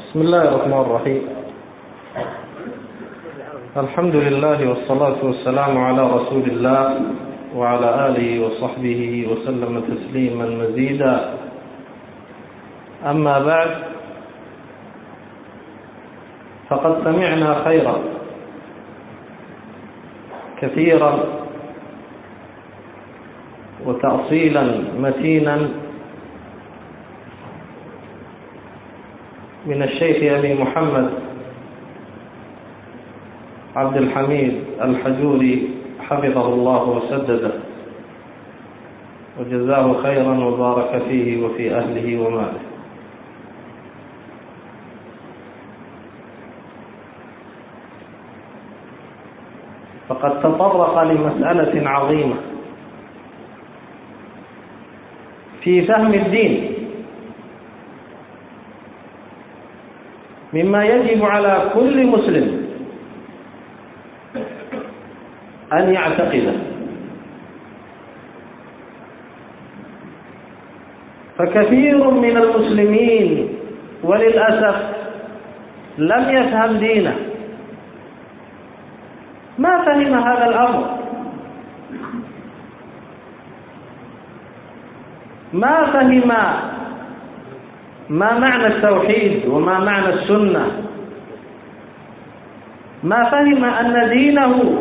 بسم الله الرحمن الرحيم. الحمد لله والصلاة والسلام على رسول الله وعلى آله وصحبه وسلم تسليما مزيدا. أما بعد، فقد سمعنا خيرا كثيرا وتأصيلا متينا من الشيخ أبي محمد عبد الحميد الحجوري حفظه الله وسدده وجزاه خيرا وبارك فيه وفي أهله وماله. فقد تطرق لمسألة عظيمة في فهم الدين، مما يجب على كل مسلم أن يعتقده. فكثير من المسلمين وللأسف لم يفهم دينه، ما فهم هذا الأمر، ما فهم ما معنى التوحيد وما معنى السنة، ما فهم أن دينه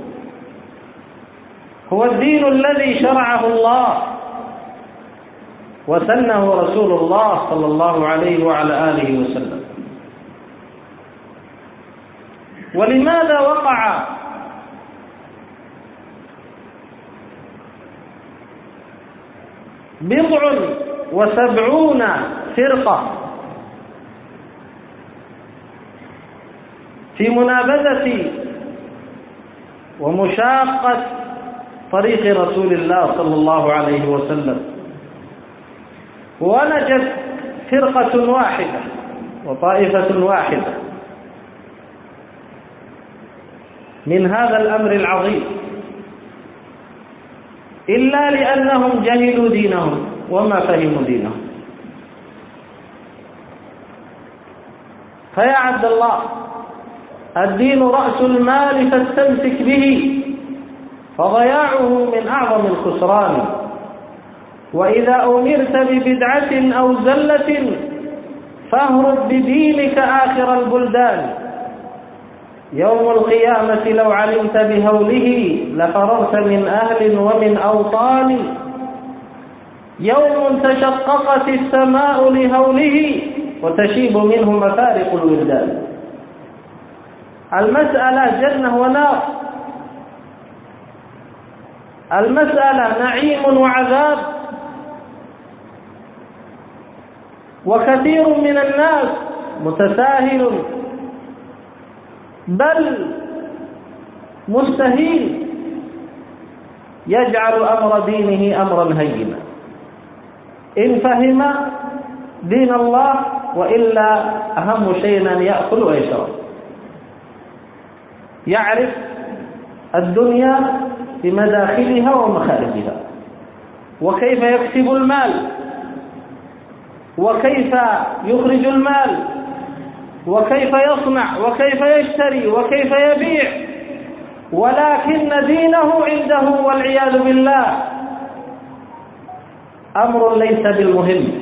هو الدين الذي شرعه الله وسنه رسول الله صلى الله عليه وعلى آله وسلم. ولماذا وقع بضع وسبعون فرقة في منابذة ومشاقة طريق رسول الله صلى الله عليه وسلم، ونجت فرقة واحدة وطائفة واحدة من هذا الأمر العظيم، إلا لأنهم جهلوا دينهم وما فهموا دينهم. فيا عبد الله، الدين رأس المال فاستمسك به، فضياعه من أعظم الخسران. وإذا أمرت ببدعة أو زلة فاهرب بدينك آخر البلدان. يوم القيامة لو علمت بهوله لفررت من أهل ومن أوطان. يوم تشققت السماء لهوله وتشيب منه مفارق الولدان. المسألة جنة ونار، المسألة نعيم وعذاب. وكثير من الناس متساهل بل مستهين، يجعل أمر دينه أمرا هينا إن فهم دين الله، وإلا أهم شيء أن يأكل ويشرب. يعرف الدنيا بمداخلها ومخارجها، وكيف يكسب المال، وكيف يخرج المال، وكيف يصنع، وكيف يشتري، وكيف يبيع. ولكن دينه عنده والعياذ بالله أمر ليس بالمهم.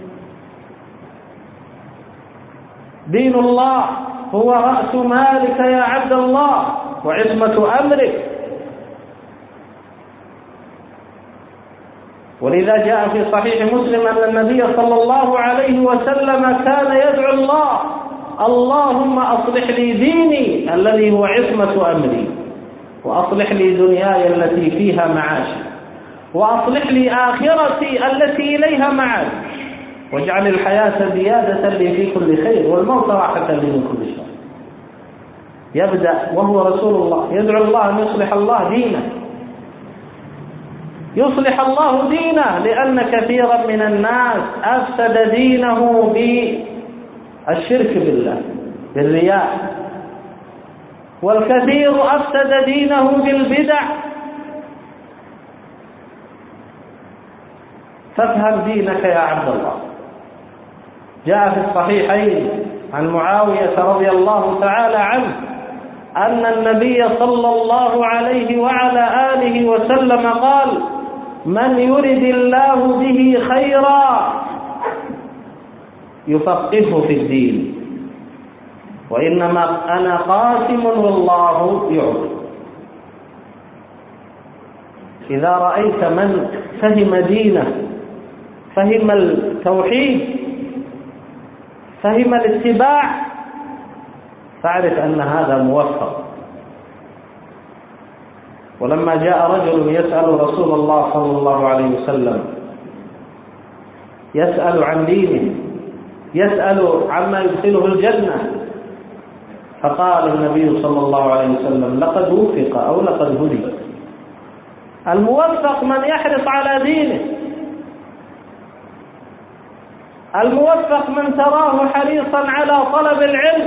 دين الله هو رأس مالك يا عبد الله وعصمة أمرك. ولذا جاء في صحيح مسلم أن النبي صلى الله عليه وسلم كان يدعو الله: اللهم أصلح لي ديني الذي هو عصمة أمري، وأصلح لي دنياي التي فيها معاشي، وأصلح لي آخرتي التي إليها معاد، واجعل الحياة زيادة لي في كل خير والموت راحة لي من كل شر. يبدأ وهو رسول الله يدعو الله أن يصلح الله دينه، يصلح الله دينه، لأن كثيرا من الناس أفسد دينه بالشرك بالله بالرياء، والكثير أفسد دينه بالبدع. فافهم دينك يا عبد الله. جاء في الصحيحين عن معاوية رضي الله تعالى عنه أن النبي صلى الله عليه وعلى آله وسلم قال: من يرد الله به خيرا يفقهه في الدين، وإنما أنا قاسم والله يعطي. إذا رأيت من فهم دينه، فهم التوحيد، فهم الاتباع، فاعرف أن هذا موفق. ولما جاء رجل يسأل رسول الله صلى الله عليه وسلم، يسأل عن دينه، يسأل عما يدخله الجنة، فقال النبي صلى الله عليه وسلم: لقد وفق أو لقد هدي. الموفق من يحرص على دينه، الموفق من تراه حريصا على طلب العلم،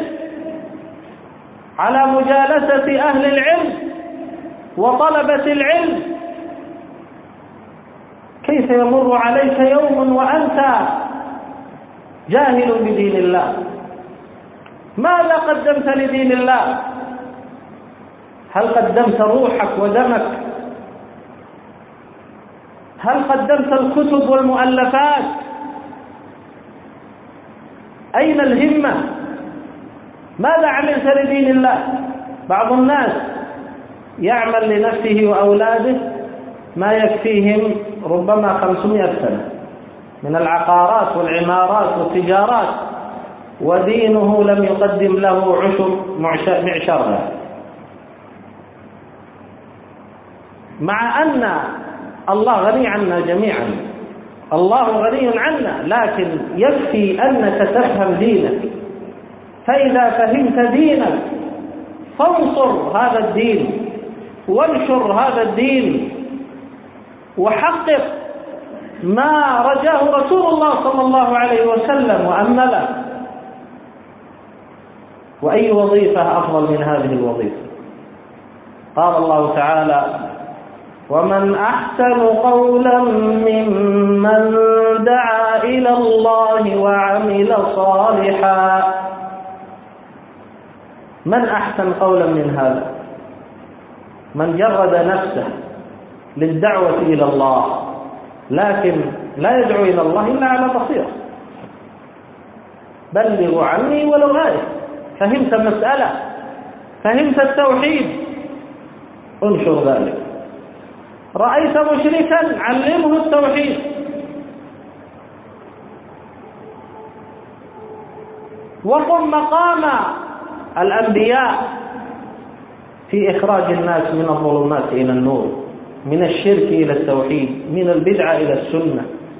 على مجالسة أهل العلم وطلبة العلم. كيف يمر عليك يوم وأنت جاهل بدين الله؟ ماذا قدمت لدين الله؟ هل قدمت روحك ودمك؟ هل قدمت الكتب والمؤلفات؟ أين الهمة؟ ماذا عملت لدين الله؟ بعض الناس يعمل لنفسه وأولاده ما يكفيهم ربما 500 سنة من العقارات والعمارات والتجارات، ودينه لم يقدم له عشر معشرها، مع أن الله غني عنا جميعا، الله غني عنا، لكن يكفي أنك تفهم دينك. فإذا فهمت دينك فانصر هذا الدين وانشر هذا الدين وحقق ما رجاه رسول الله صلى الله عليه وسلم وأمله. وأي وظيفة أفضل من هذه الوظيفة؟ قال الله تعالى: ومن أحسن قولا ممن دعا إلى الله وعمل صالحا. من أحسن قولا من هذا؟ من جرد نفسه للدعوة إلى الله، لكن لا يدعو إلى الله إلا على بصيرة. بلغوا عني ولو آية. فهمت المسألة، فهمت التوحيد، انشر ذلك. رأيت مشركا، علمه التوحيد. وقم مقام الأنبياء في إخراج الناس من الظلمات إلى النور، من الشرك إلى التوحيد، من البدعة إلى السنة.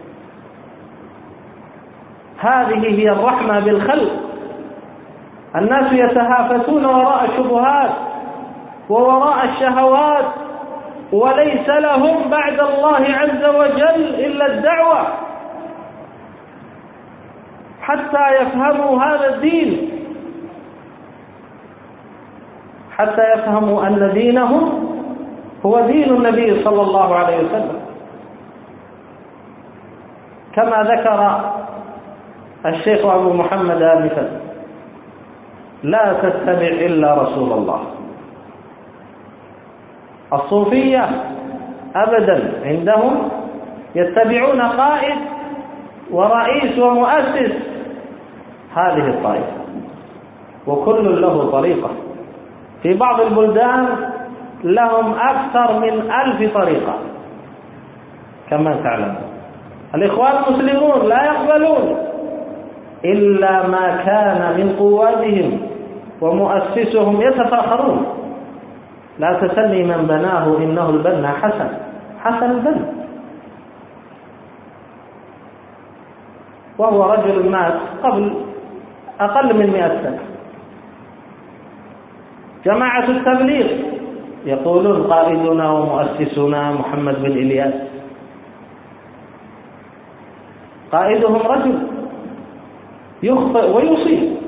هذه هي الرحمة بالخلق. الناس يتهافتون وراء الشبهات ووراء الشهوات، وليس لهم بعد الله عز وجل إلا الدعوة حتى يفهموا هذا الدين، حتى يفهموا أن دينهم هو دين النبي صلى الله عليه وسلم. كما ذكر الشيخ أبو محمد آنفا: لا تتبع إلا رسول الله. الصوفية أبدا عندهم يتبعون قائد ورئيس ومؤسس هذه الطائفة، وكل له طريقة. في بعض البلدان لهم أكثر من 1000 طريقة كما تعلمون. الإخوان المسلمون لا يقبلون إلا ما كان من قوادهم ومؤسسهم يتفاخرون: لا تسلي من بناه إنه البنا حسن، حسن البنا. وهو رجل مات قبل أقل من 100 سنة. جماعة التبليغ يقولون قائدنا ومؤسسنا محمد بن إلياس. قائدهم رجل يخطئ ويصيب.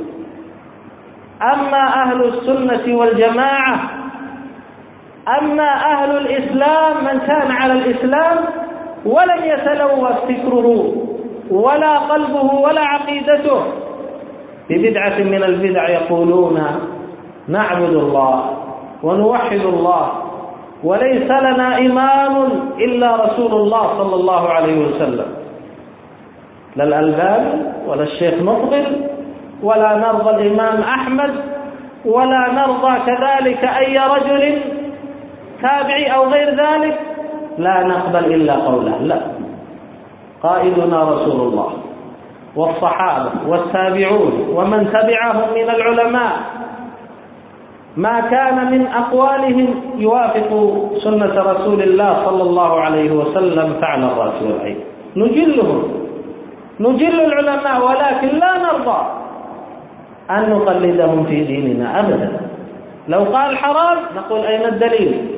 أما أهل السنة والجماعة، أما أهل الإسلام، من كان على الإسلام ولن يتلوث فكره ولا قلبه ولا عقيدته ببدعة من البدع يقولون نعبد الله ونوحد الله وليس لنا إمام إلا رسول الله صلى الله عليه وسلم، لا الألباني ولا الشيخ مقبل ولا نرضى الإمام أحمد ولا نرضى كذلك أي رجل تابعي أو غير ذلك، لا نقبل إلا قوله. لا، قائدنا رسول الله والصحابة والتابعون ومن تبعهم من العلماء، ما كان من أقوالهم يوافق سنة رسول الله صلى الله عليه وسلم فعلى الرأس والعين. نجلهم، نجل العلماء، ولكن لا نرضى أن نقلدهم في ديننا أبدا. لو قال حرام نقول أين الدليل؟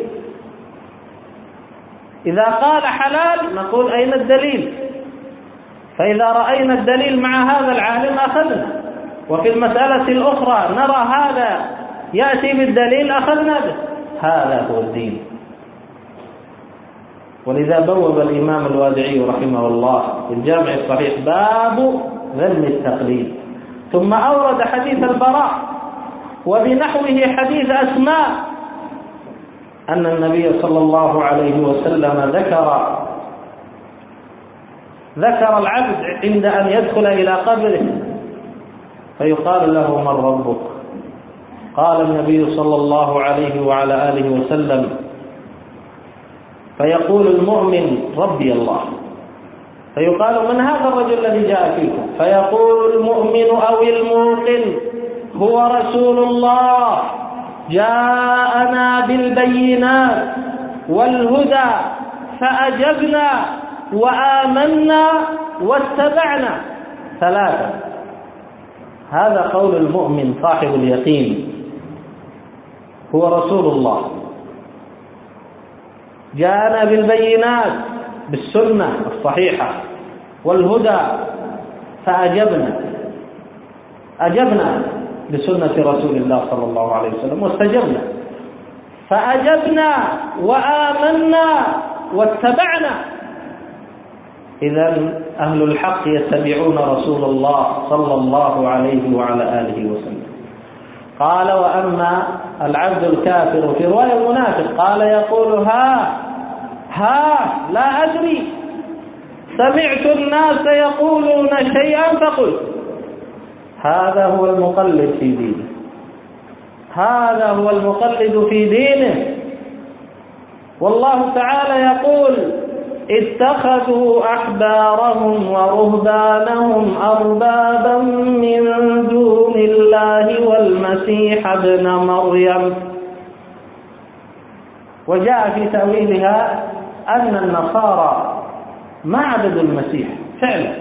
إذا قال حلال نقول أين الدليل؟ فإذا رأينا الدليل مع هذا العالم أخذنا، وفي المسألة الأخرى نرى هذا يأتي بالدليل أخذنا به. هذا هو الدين. ولذا بوب الإمام الوادعي رحمه الله في الجامع الصحيح باب ذم التقليد، ثم أورد حديث البراء وبنحوه حديث أسماء أن النبي صلى الله عليه وسلم ذكر العبد عند أن يدخل إلى قبره فيقال له من ربك؟ قال النبي صلى الله عليه وعلى آله وسلم، فيقول المؤمن ربي الله، فيقال من هذا الرجل الذي جاء فيكم؟ فيقول المؤمن أو الموقن هو رسول الله جاءنا بالبينات والهدى فأجبنا وآمنا واتبعنا. ثلاثة. هذا قول المؤمن صاحب اليقين، هو رسول الله جاءنا بالبينات بالسنة الصحيحة والهدى أجبنا بسنة رسول الله صلى الله عليه وسلم واستجبنا، فأجبنا وآمنا واتبعنا. إذن أهل الحق يتبعون رسول الله صلى الله عليه وعلى آله وسلم. قال وأما العبد الكافر في رواية المنافق قال يقول ها لا أدري، سمعت الناس يقولون شيئا فقلت. هذا هو المقلد في دينه، هذا هو المقلد في دينه. والله تعالى يقول اتخذوا أحبارهم ورهبانهم أربابا من دون الله والمسيح ابن مريم. وجاء في تأويلها أن النصارى ما عبدوا المسيح فعلا،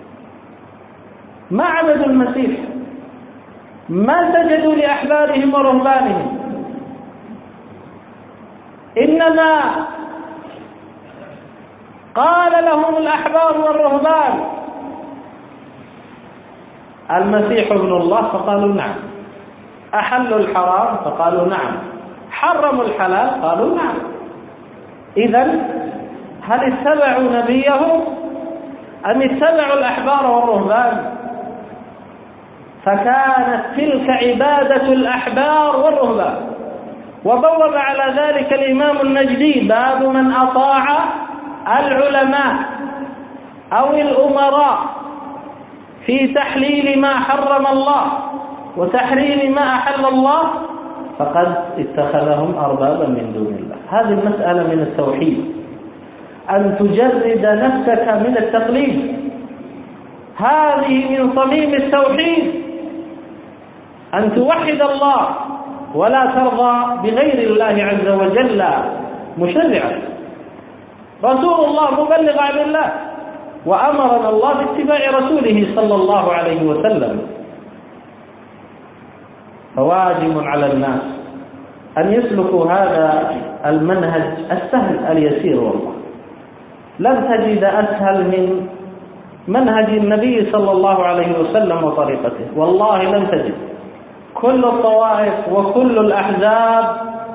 ما عبدوا المسيح، ما سجدوا لأحبارهم ورهبانهم، إنما قال لهم الأحبار والرهبان المسيح ابن الله فقالوا نعم، أحلوا الحرام فقالوا نعم، حرموا الحلال قالوا نعم. إذن هل اتبعوا نبيهم أم اتبعوا الأحبار والرهبان؟ فكانت تلك عبادة الأحبار والرهبان. وبوب على ذلك الإمام النجدي باب من أطاع العلماء أو الأمراء في تحليل ما حرم الله وتحريم ما أحل الله فقد اتخذهم أربابا من دون الله. هذه المسألة من التوحيد، أن تجرد نفسك من التقليد، هذه من صميم التوحيد، أن توحد الله ولا ترضى بغير الله عز وجل مشرعا. رسول الله مبلغ عن الله، وأمرنا الله باتباع رسوله صلى الله عليه وسلم. فواجب على الناس أن يسلكوا هذا المنهج السهل اليسير. والله لن تجد أسهل من منهج النبي صلى الله عليه وسلم وطريقته، والله لن تجد. كل الطوائف وكل الأحزاب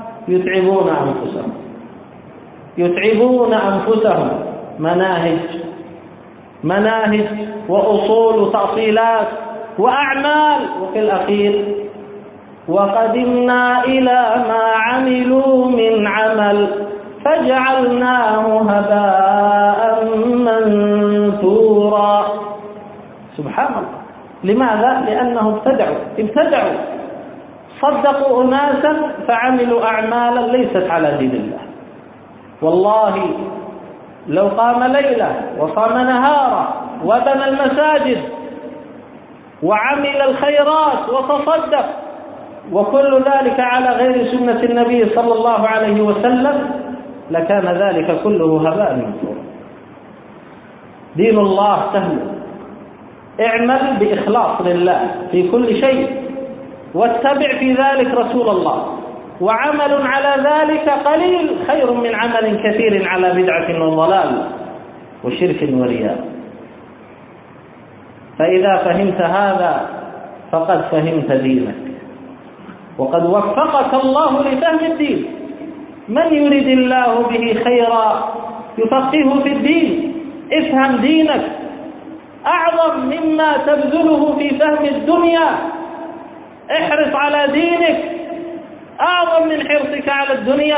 يتعبون أنفسهم مناهج وأصول وتأصيلات وأعمال. وفي الأخير وقدمنا إلى ما عملوا من عمل فجعلناه هباء منثورا. سبحان الله. لماذا؟ لأنهم ابتدعوا صدقوا أناسا فعملوا أعمالا ليست على دين الله. والله لو قام ليلة وصام نهارا وبنى المساجد وعمل الخيرات وتصدق وكل ذلك على غير سنة النبي صلى الله عليه وسلم لكان ذلك كله هباء منثورا. دين الله سهل، اعمل بإخلاص لله في كل شيء واتبع في ذلك رسول الله، وعمل على ذلك قليل خير من عمل كثير على بدعة وضلال وشرك ورياء. فإذا فهمت هذا فقد فهمت دينك وقد وفقك الله لفهم الدين. من يريد الله به خيرا يفقهه في الدين. افهم دينك أعظم مما تبذله في فهم الدنيا. احرص على دينك أعظم من حرصك على الدنيا.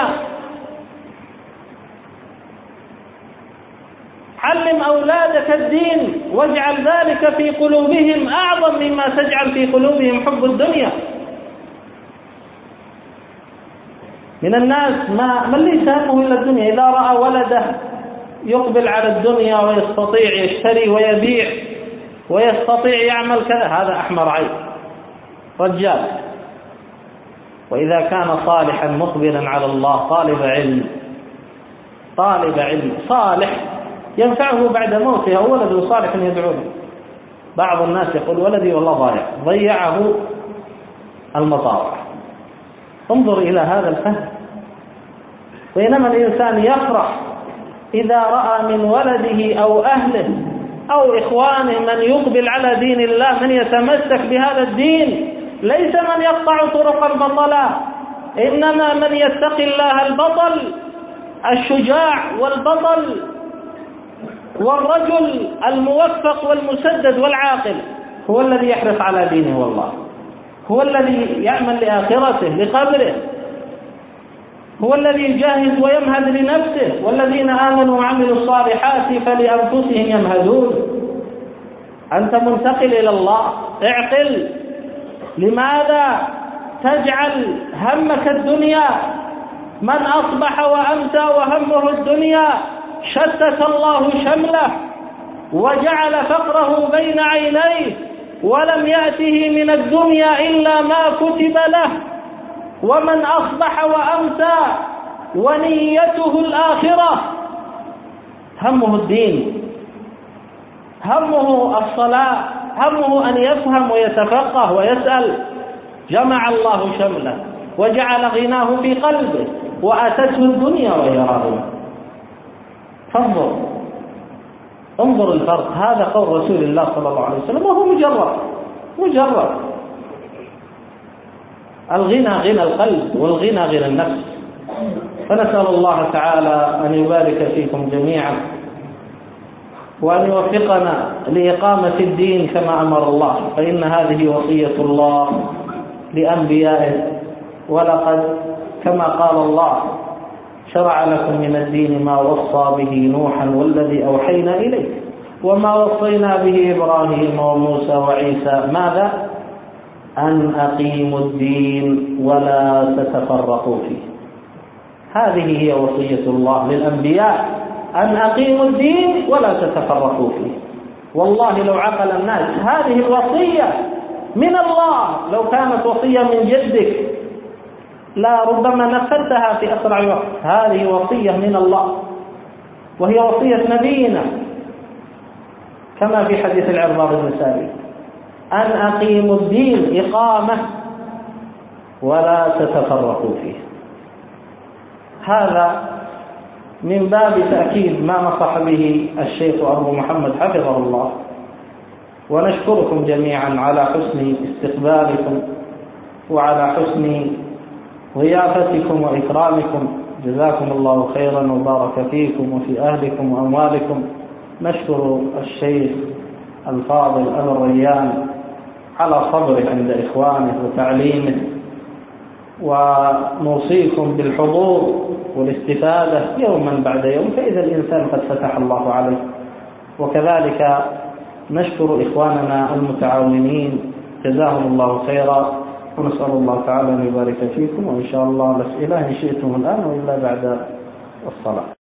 علم أولادك الدين واجعل ذلك في قلوبهم أعظم مما تجعل في قلوبهم حب الدنيا. من الناس من ليس همه إلا الدنيا، إذا رأى ولده يقبل على الدنيا ويستطيع يشتري ويبيع ويستطيع يعمل كذا، هذا أحمر عين رجال. وإذا كان صالحا مقبلا على الله طالب علم صالح ينفعه بعد موته أو ولد صالح يدعوه. بعض الناس يقول ولدي والله ضيعه المطاوع. انظر إلى هذا الفهم. بينما الإنسان يفرح إذا رأى من ولده أو أهله أو إخوانه من يقبل على دين الله، من يتمسك بهذا الدين، ليس من يقطع طرق البطلة، إنما من يتقي الله البطل الشجاع والبطل والرجل الموفق والمسدد والعاقل هو الذي يحرص على دينه. والله هو الذي يعمل لآخرته لقبره، هو الذي يجاهد ويمهد لنفسه. والذين آمنوا وعملوا الصالحات فلأنفسهم يمهدون. أنت منتقل إلى الله، اعقل. لماذا تجعل همك الدنيا؟ من أصبح وأمسى وهمه الدنيا شتت الله شمله وجعل فقره بين عينيه ولم يأته من الدنيا إلا ما كتب له. ومن أصبح وأمسى ونيته الآخرة همه الدين، همه الصلاة، همه أن يفهم ويتفقه ويسأل، جمع الله شمله وجعل غناه في قلبه وأتته الدنيا وهي راغمة. انظر الفرق. هذا قول رسول الله صلى الله عليه وسلم، وهو مجرد الغنى غنى القلب والغنى غنى النفس. فنسأل الله تعالى أن يبارك فيكم جميعا وأن يوفقنا لإقامة الدين كما أمر الله، فإن هذه وصية الله لأنبيائه. ولقد كما قال الله شرع لكم من الدين ما وصى به نوحا والذي أوحينا إليك وما وصينا به إبراهيم وموسى وعيسى. ماذا؟ أن أقيموا الدين ولا تتفرقوا فيه. هذه هي وصية الله للأنبياء، أن أقيموا الدين ولا تتفرقوا فيه. والله لو عقل الناس هذه الوصية من الله، لو كانت وصية من جدك لا ربما نفذتها في أسرع وقت. هذه وصية من الله وهي وصية نبينا كما في حديث العرباض بن ساري، أن أقيموا الدين إقامة ولا تتفرقوا فيه. هذا من باب تأكيد ما نصح به الشيخ أبو محمد حفظه الله. ونشكركم جميعا على حسن استقبالكم وعلى حسن ضيافتكم وإكرامكم. جزاكم الله خيرا وبارك فيكم وفي أهلكم وأموالكم. نشكر الشيخ الفاضل أبو الريان على صبره عند إخوانه وتعليمه، ونوصيكم بالحضور والاستفادة يوما بعد يوم، فإذا الإنسان قد فتح الله عليه. وكذلك نشكر إخواننا المتعاونين جزاهم الله خيرا، ونسأل الله تعالى أن يبارك فيكم. وإن شاء الله الأسئلة إن شئتم الآن وإلا بعد الصلاة.